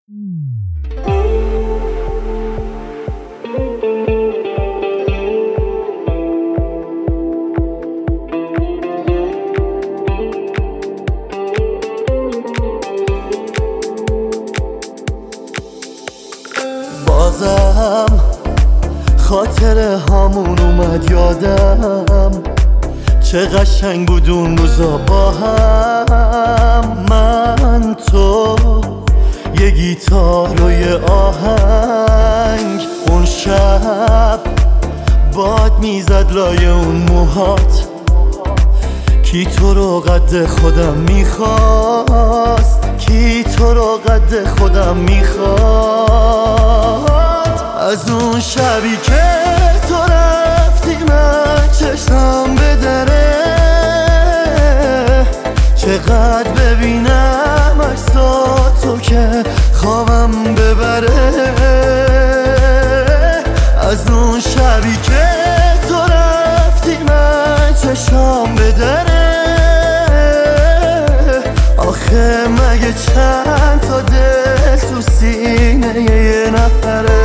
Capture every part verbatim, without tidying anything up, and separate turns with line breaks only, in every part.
بازم خاطره هامون اومد یادم، چه قشنگ بود اون روزا با هم. من تو یه گیتار و یه آهنگ، اون شب باد میزد لای اون موهات، کی تو رو قد خودم میخواست، کی تو رو قد خودم میخواست. از اون شبی که تو رفتی من چشم به دره، چقدر ببینم عکساتو که خوابم ببره. از اون شبی که تو رفتی من چشم به دره، آخه مگه چند تا دل تو سینه یه نفره.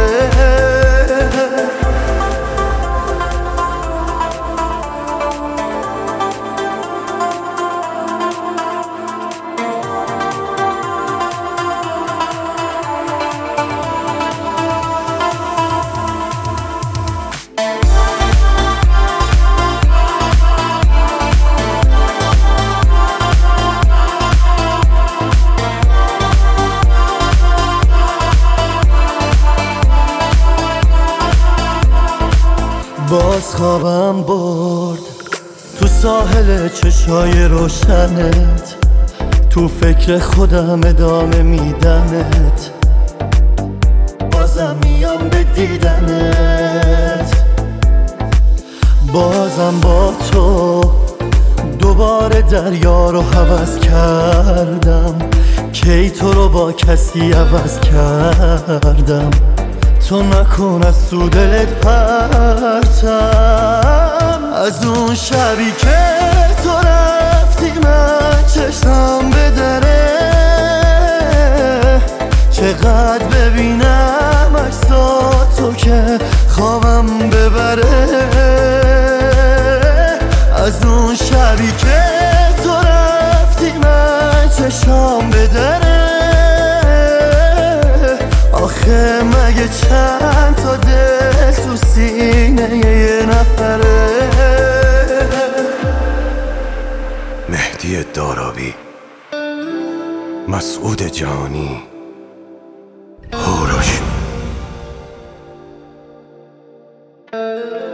باز خوابم برد تو ساحل چشای روشنت، تو فکر خودم ادامه میدمت، بازم میام به دیدنت. بازم با تو دوباره دریا رو هوس کردم، کی تو رو با کسی عوض کردم. تو نکن از تو دلت پرتم، از اون شبی که تو رفتی من چشم به دره، چقدر ببینم عکساتو که خوابم ببره. از اون شبی که تو رفتی من چشم به دره، آخه مگه چند تا دل تو سینه یه نفره.
مهدی دارابی، مسعود جانی، هوروش.